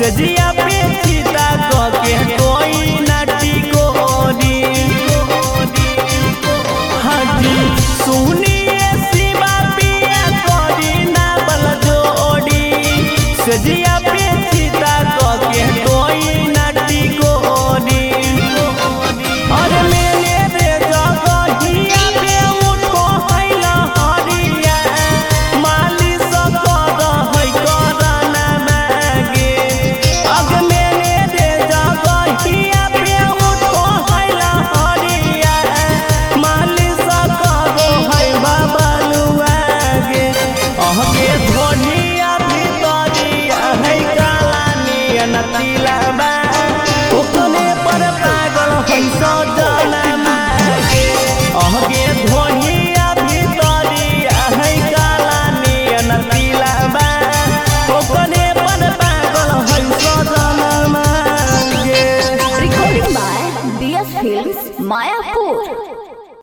सजिया पे सीता के कोई नाटी गोरी हाजी सुनिए शिवा पिया कोरी ना बल जोड़ी सजिया पे सीता के कोई नाटी गोरी और मैंने रे जगहिया पे उठो हैला हरिया माली सब है करना मागे अग मैंने रे जगहिया पे उठो हैला हरिया माली सब है बाबलुआगे अहके धोनिया भितरिया है काला नियन तिला